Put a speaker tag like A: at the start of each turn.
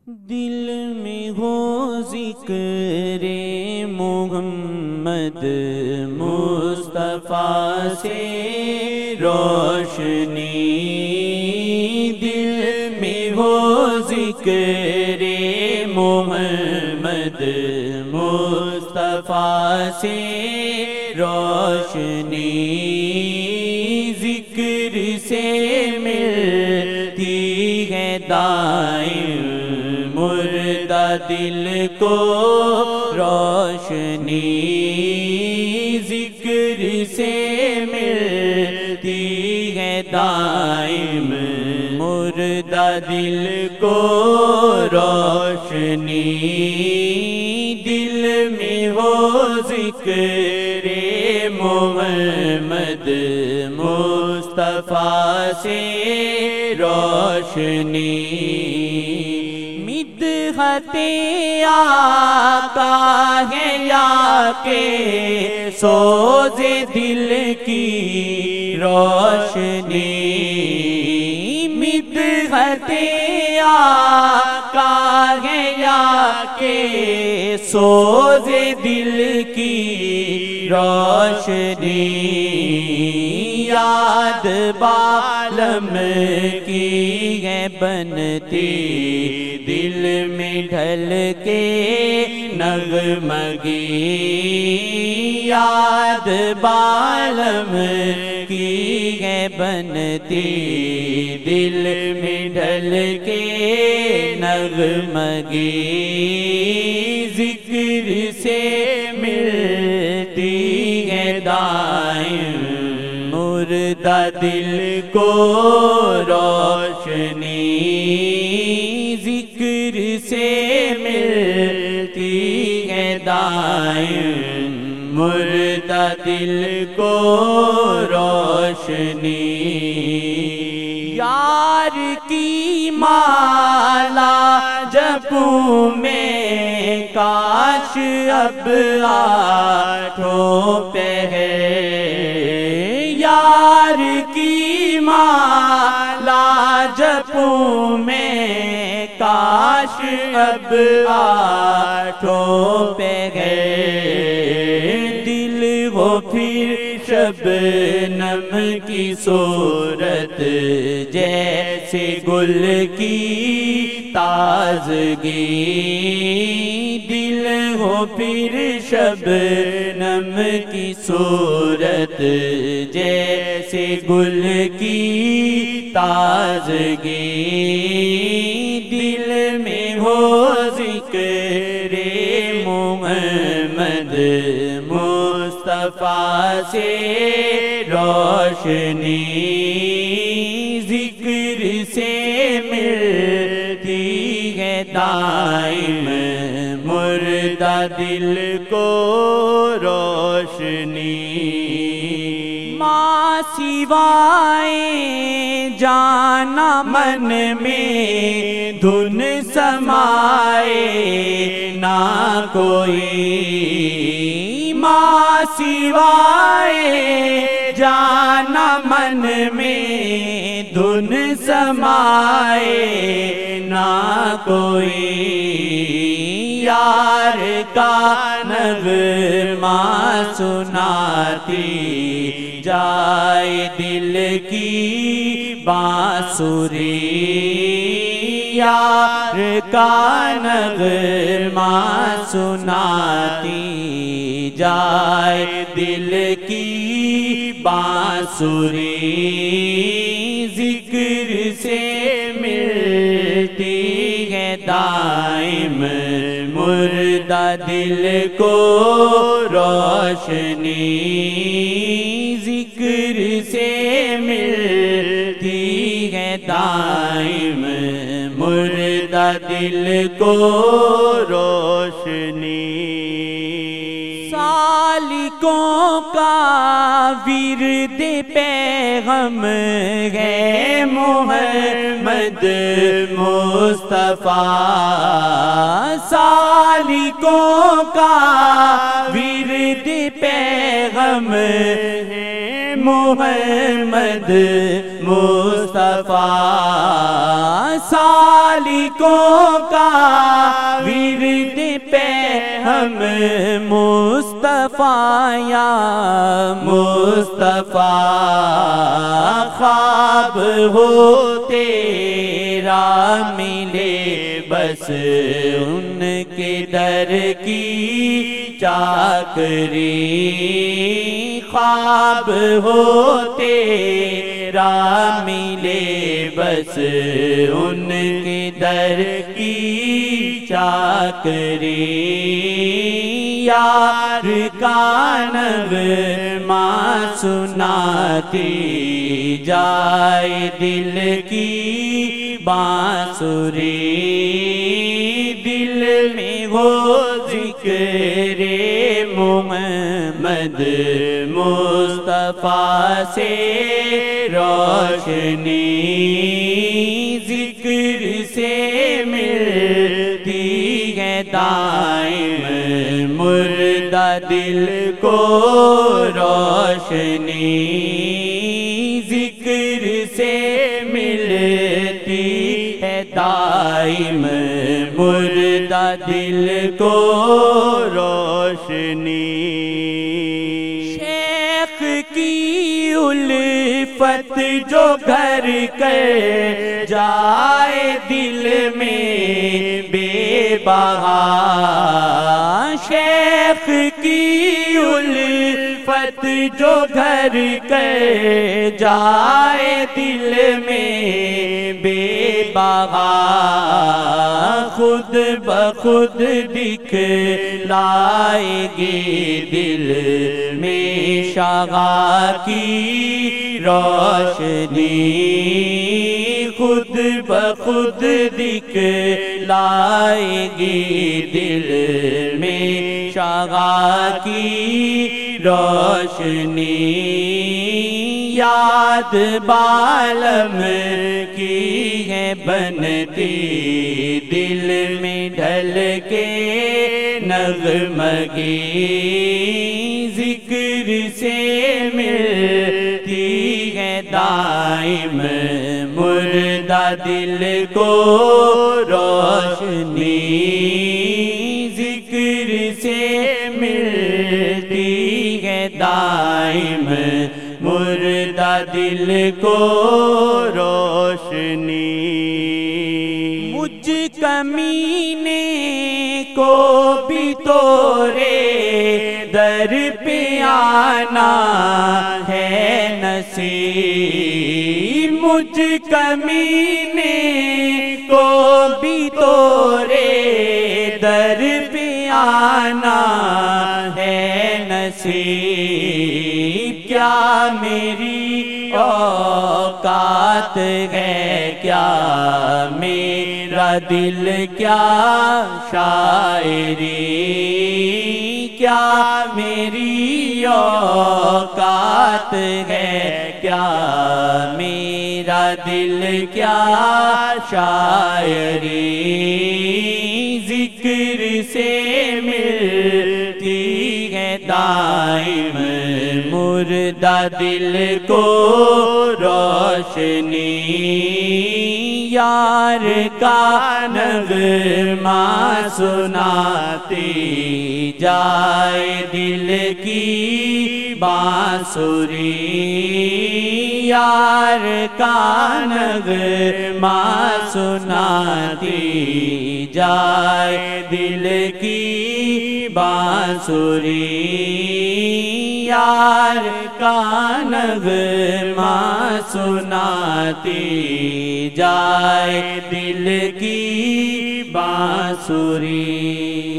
A: دل میں ہو ذکر محمد مصطفیٰ سے روشنی، دل میں ہو ذکر محمد مصطفیٰ سے روشنی، ذکر سے ملتی ہے دائم مردہ دل کو روشنی، ذکر سے ملتی ہے دائم مردہ دل کو روشنی، دل میں ہو ذکر محمد مصطفیٰ سے روشنی، مدحت آقا ہے یا کہ سوز دل کی روشنی، مدحت آقا ہے یا کہ سوز دل کی روشنی، یاد بالم کی ہے بنتی دل میں ڈھل کے نغمگی، یاد بالم کی ہے بنتی دل میں ڈھل کے نغمگی، ذکر سے ملتی ہے دائم مردہ دل کو روشنی، ذکر سے ملتی ہے دائم مردہ دل کو روشنی، یار کی مالا جپوں میں کاش اب آٹھوں پہ ہے، یار کی مالا جپوں میں کاش اب آٹھوں پہ ہے، دل ہو پھر شبنم کی صورت جیسے گل کی تازگی، دل ہو پھر شبنم کی صورت جیسے گل کی تازگی، دل میں ہو ذکر محمد مصطفیٰ سے روشنی، ذکر سے ملتی ہے دائم مردہ دل کو روشنی، ماں سوائے جانا من میں دھن سمائے نہ کوئی، ماں سوائے جانا من میں دھن سمائے نہ کوئی، یار کا نغمہ سناتی جائے دل کی بانسری، یار کا نغمہ سناتی جائے دل کی بانسری، ذکر سے ملتی ہے دائم مردہ دل کو روشنی، ذکر سے ملتی ہے دائم مردہ دل کو روشنی، سالکوں کا ورد پیغم ہے محمد مصطفیٰ، سالکوں کا ورد پیغم ہے محمد مصطفیٰ سالکوں کا ورد پہ ہم مصطفیٰ یا مصطفیٰ خواب ہو تیرا ملے بس ان کے در کی چاکری خواب ہو تیرا ملے بس ان کے در کی چاکری یار کا نغمہ سناتی جائے دل کی بانسری دل میں ہو ذکر محمد مصطفیٰ سے روشنی ذکر سے ملتی ہے دائم مردہ دل کو روشنی ذکر سے ملتی ہے دائم مردہ دل کو روشنی شیخ کی الفت جو گھر کر جائے دل میں بے بہا شیخ کی الفت جو گھر کر جائے دل میں بے بہا خود بخود دکھلائے گی دل میں شغا کی روشنی خود بخود دکھلائے گی دل میں شغا کی روشنی یاد بالم کی ہے بنتی دل میں ڈھل کے نغمگی ذکر سے ملتی ہے دائم مردہ دل کو روشنی ذکر سے ملتی ہے دائم مردہ دل کو روشنی مجھ کمینے کو بھی تورے در پہ آنا ہے نصیب مجھ کمینے کو بھی تورے در پہ آنا ہے نصیب کیا میری اوقات ہے کیا میرا دل کیا شاعری کیا میری اوقات ہے کیا میرا دل کیا شاعری ذکر سے ملتی ہے دائم مردہ دل کو روشنی یار کا نغمہ سناتی جائے دل کی بانسری یار کا نغمہ سناتی جائے دل کی بانسری یار کا نغمہ سناتی جائے دل کی بانسری